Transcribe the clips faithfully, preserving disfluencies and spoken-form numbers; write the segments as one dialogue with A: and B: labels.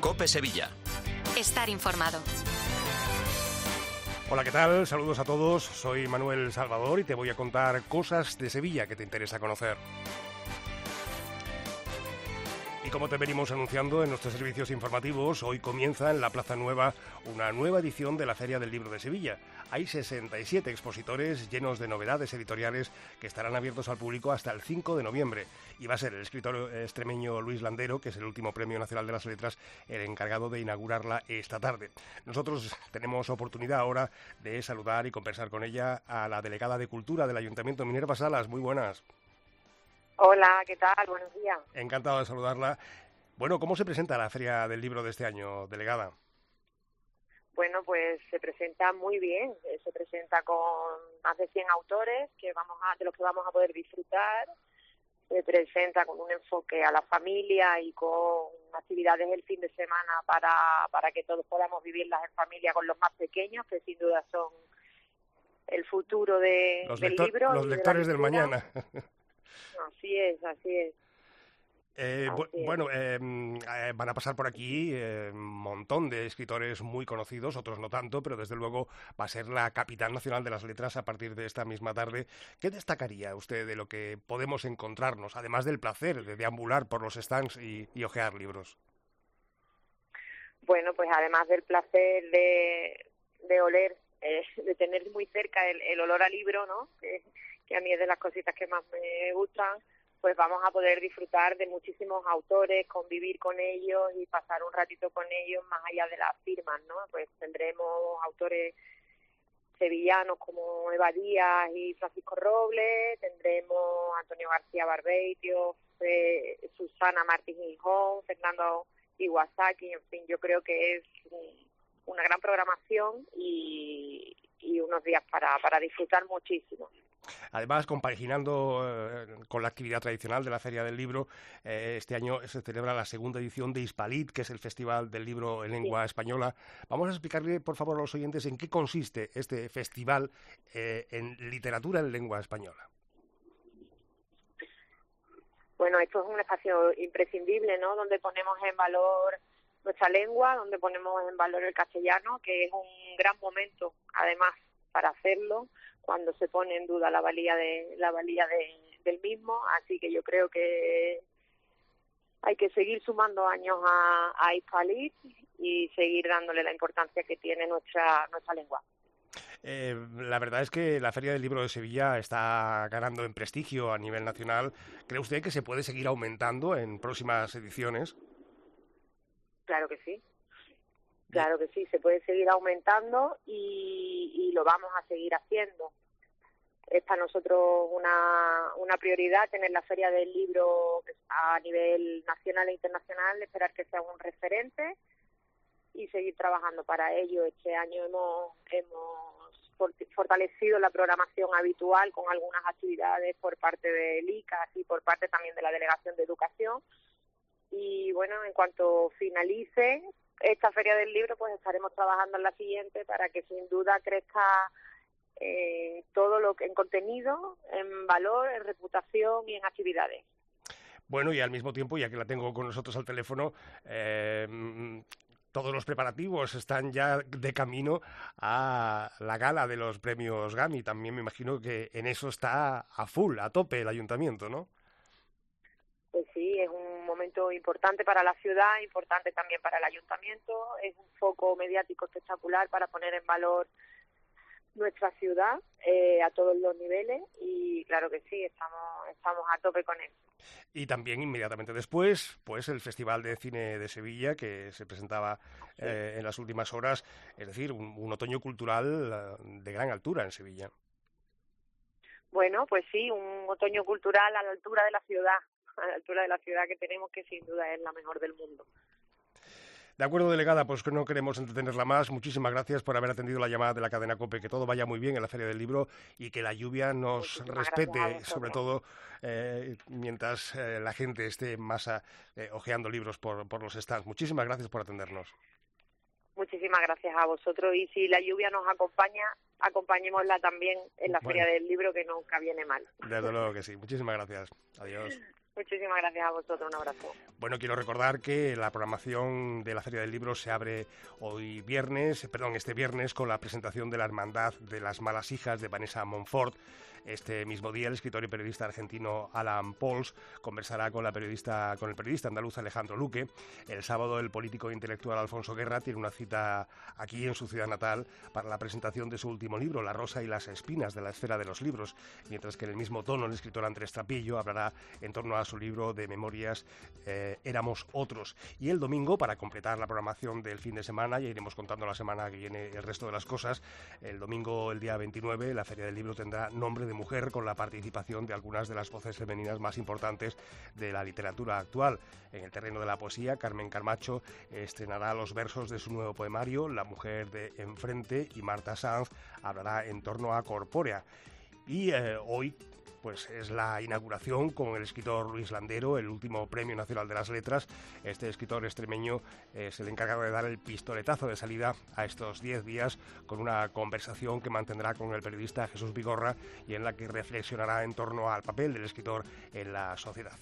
A: COPE Sevilla.
B: Estar informado.
C: Hola, ¿qué tal? Saludos a todos. Soy Manuel Salvador y te voy a contar cosas de Sevilla que te interesa conocer. Y como te venimos anunciando en nuestros servicios informativos, hoy comienza en la Plaza Nueva una nueva edición de la Feria del Libro de Sevilla. Hay sesenta y siete expositores llenos de novedades editoriales que estarán abiertos al público hasta el cinco de noviembre. Y va a ser el escritor extremeño Luis Landero, que es el último Premio Nacional de las Letras, el encargado de inaugurarla esta tarde. Nosotros tenemos oportunidad ahora de saludar y conversar con ella a la delegada de Cultura del Ayuntamiento, Minerva Salas. Muy buenas.
D: Hola, ¿qué tal? Buenos días.
C: Encantado de saludarla. Bueno, ¿cómo se presenta la Feria del Libro de este año, delegada?
D: Bueno, pues se presenta muy bien. Se presenta con más de cien autores que vamos a, de los que vamos a poder disfrutar. Se presenta con un enfoque a la familia y con actividades el fin de semana para, para que todos podamos vivirlas en familia con los más pequeños, que sin duda son el futuro de,
C: los
D: del
C: lector,
D: libro.
C: Los lectores del mañana.
D: Así es, así es.
C: Eh,
D: así
C: bu
D: es.
C: Bueno, eh, eh, van a pasar por aquí eh, un montón de escritores muy conocidos, otros no tanto, pero desde luego va a ser la capital nacional de las letras a partir de esta misma tarde. ¿Qué destacaría usted de lo que podemos encontrarnos, además del placer de deambular por los stands y, y hojear libros?
D: Bueno, pues además del placer de, de oler, eh, de tener muy cerca el, el olor a libro, ¿no? Que, que a mí es de las cositas que más me gustan, pues vamos a poder disfrutar de muchísimos autores, convivir con ellos y pasar un ratito con ellos más allá de las firmas, ¿no? Pues tendremos autores sevillanos como Eva Díaz y Francisco Robles, tendremos Antonio García Barbeito, eh, Susana Martín Gijón, Fernando Iwasaki, en fin, yo creo que es una gran programación y, y unos días para, para disfrutar muchísimo.
C: Además, compaginando eh, con la actividad tradicional de la Feria del Libro, eh, este año se celebra la segunda edición de Hispalit, que es el Festival del Libro en Lengua sí. Española. Vamos a explicarle, por favor, a los oyentes en qué consiste este festival eh, en literatura en lengua española.
D: Bueno, esto es un espacio imprescindible, ¿no? Donde ponemos en valor nuestra lengua, donde ponemos en valor el castellano, que es un gran momento, además, para hacerlo, cuando se pone en duda la valía de la valía de, del mismo, así que yo creo que hay que seguir sumando años a, a Hispalit y seguir dándole la importancia que tiene nuestra nuestra lengua.
C: Eh, la verdad es que la Feria del Libro de Sevilla está ganando en prestigio a nivel nacional. ¿Cree usted que se puede seguir aumentando en próximas ediciones?
D: Claro que sí. Claro que sí, se puede seguir aumentando y, y lo vamos a seguir haciendo. Es para nosotros una, una prioridad tener la Feria del Libro a nivel nacional e internacional, esperar que sea un referente y seguir trabajando para ello. Este año hemos, hemos fortalecido la programación habitual con algunas actividades por parte del I C A S y por parte también de la Delegación de Educación. Y bueno, en cuanto finalice esta Feria del Libro, pues estaremos trabajando en la siguiente para que sin duda crezca eh, todo lo que en contenido, en valor, en reputación y en actividades.
C: Bueno, y al mismo tiempo, ya que la tengo con nosotros al teléfono, eh, todos los preparativos están ya de camino a la gala de los premios Gami. También me imagino que en eso está a full, a tope el ayuntamiento, ¿no?
D: Pues sí, es un momento importante para la ciudad, importante también para el ayuntamiento, es un foco mediático espectacular para poner en valor nuestra ciudad eh, a todos los niveles y claro que sí, estamos estamos a tope con eso.
C: Y también inmediatamente después, pues el Festival de Cine de Sevilla, que se presentaba sí. eh, en las últimas horas, es decir, un, un otoño cultural de gran altura en Sevilla.
D: Bueno, pues sí, un otoño cultural a la altura de la ciudad. a la altura de la ciudad que tenemos, que sin duda es la mejor del mundo.
C: De acuerdo, delegada, pues que no queremos entretenerla más. Muchísimas gracias por haber atendido la llamada de la cadena COPE. Que todo vaya muy bien en la Feria del Libro y que la lluvia nos
D: Muchísimas
C: respete, sobre todo eh, mientras eh, la gente esté más eh, hojeando libros por, por los stands. Muchísimas gracias por atendernos.
D: Muchísimas gracias a vosotros y si la lluvia nos acompaña, acompañémosla también en la bueno. Feria del Libro, que nunca viene mal.
C: Desde luego que sí. Muchísimas gracias. Adiós.
D: Muchísimas gracias a vosotros, un abrazo.
C: Bueno, quiero recordar que la programación de la Feria del Libro se abre hoy viernes, perdón, este viernes, con la presentación de la Hermandad de las Malas Hijas de Vanessa Montfort. Este mismo día, el escritor y periodista argentino Alan Pauls conversará con la periodista, con el periodista andaluz Alejandro Luque. El sábado, el político e intelectual Alfonso Guerra tiene una cita aquí en su ciudad natal para la presentación de su último libro, La rosa y las espinas de la esfera de los libros, mientras que en el mismo tono el escritor Andrés Trapillo hablará en torno a su libro de memorias eh, Éramos otros. Y el domingo, para completar la programación del fin de semana, ya iremos contando la semana que viene el resto de las cosas, el domingo, el día veintinueve, la Feria del Libro tendrá nombre de mujer, con la participación de algunas de las voces femeninas más importantes de la literatura actual. En el terreno de la poesía, Carmen Carmacho estrenará los versos de su nuevo poemario, La mujer de enfrente, y Marta Sanz hablará en torno a Corpórea. Y eh, hoy pues es la inauguración con el escritor Luis Landero, el último Premio Nacional de las Letras. Este escritor extremeño es el encargado de dar el pistoletazo de salida a estos diez días con una conversación que mantendrá con el periodista Jesús Vigorra y en la que reflexionará en torno al papel del escritor en la sociedad.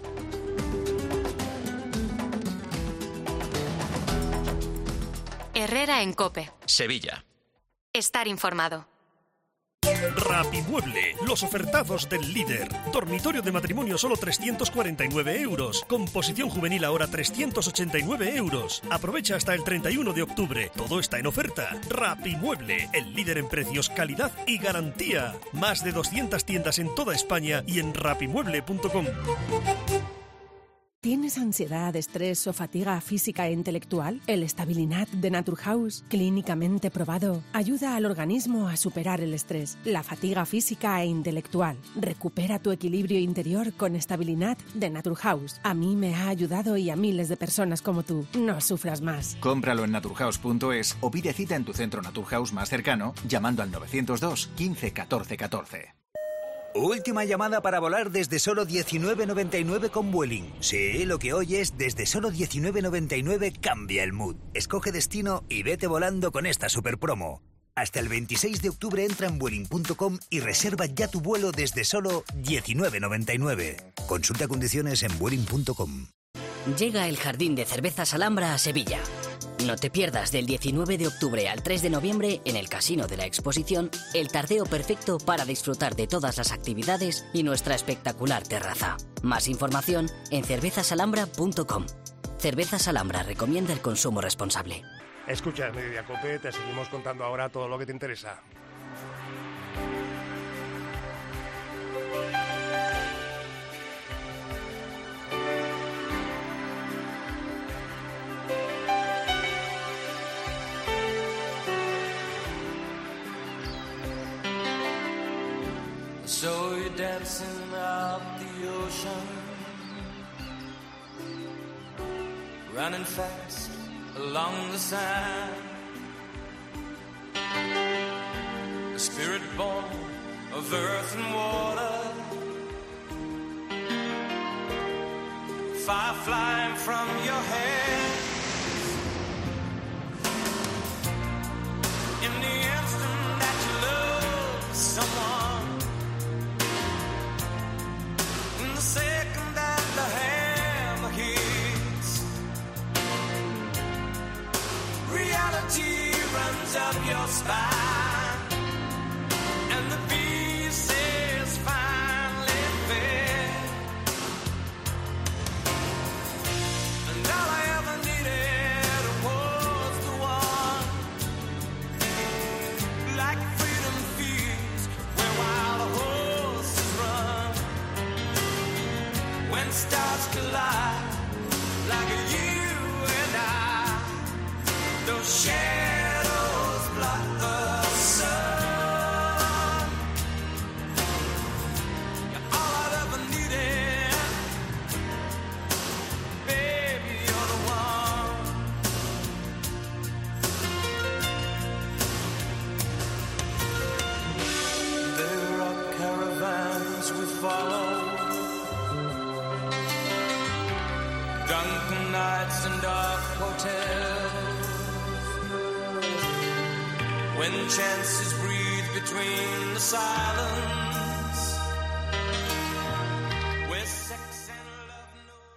B: Herrera en COPE.
A: Sevilla.
B: Estar informado.
E: Rapimueble, los ofertazos del líder. Dormitorio de matrimonio solo trescientos cuarenta y nueve euros. Composición juvenil ahora trescientos ochenta y nueve euros. Aprovecha hasta el treinta y uno de octubre. Todo está en oferta. Rapimueble, el líder en precios, calidad y garantía. Más de doscientas tiendas en toda España y en rapimueble punto com.
F: ¿Tienes ansiedad, estrés o fatiga física e intelectual? El Stabilinat de Naturhaus, clínicamente probado, ayuda al organismo a superar el estrés, la fatiga física e intelectual. Recupera tu equilibrio interior con Stabilinat de Naturhaus. A mí me ha ayudado y a miles de personas como tú. No sufras más.
A: Cómpralo en naturhaus punto es o pide cita en tu centro Naturhaus más cercano llamando al novecientos dos quince catorce catorce.
G: Última llamada para volar desde solo diecinueve noventa y nueve con Vueling. Sí, lo que oyes, desde solo diecinueve noventa y nueve cambia el mood. Escoge destino y vete volando con esta super promo. Hasta el veintiséis de octubre entra en vueling punto com y reserva ya tu vuelo desde solo diecinueve noventa y nueve. Consulta condiciones en vueling punto com.
H: Llega el Jardín de Cervezas Alhambra a Sevilla. No te pierdas del diecinueve de octubre al tres de noviembre en el Casino de la Exposición el tardeo perfecto para disfrutar de todas las actividades y nuestra espectacular terraza. Más información en cervezas alhambra punto com. Cervezas Alhambra recomienda el consumo responsable.
C: Escucha, Mediodía Cope, te seguimos contando ahora todo lo que te interesa.
I: So you're dancing up the ocean, running fast along the sand, a spirit born of earth and water, fire flying from your head. In the instant that you love someone, in the second that the hammer hits, reality runs up your spine, and the pieces finally fit. And all I ever needed was the one, like freedom feeds where wild horses run. When stars collide, like you and I, those shadows block the sun. You're all I ever needed, baby, you're the one. There are caravans we follow, drunken nights and dark hotels, when chances breathe between the silence,